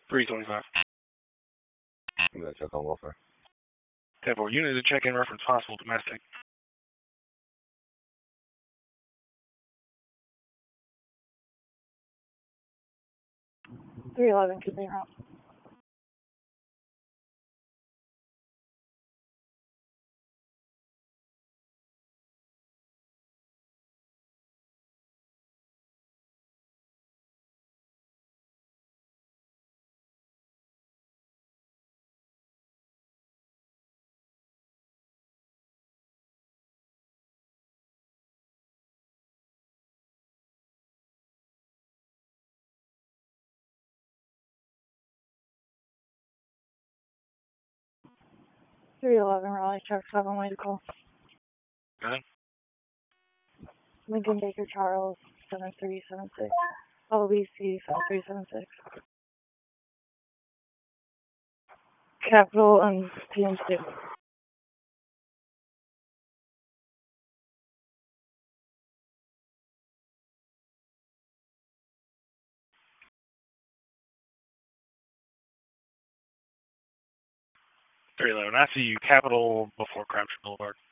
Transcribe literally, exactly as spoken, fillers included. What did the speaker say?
three twenty-five. I'm going to check on welfare. ten four, unit to check in reference possible domestic. three eleven, keep me route. three eleven, Raleigh, check seven, way to call. Okay. Lincoln Baker Charles, seven three seven six. L B C, seven three seven six. Capital and P M two. three eleven, I see you, Capital before Crabtree Boulevard.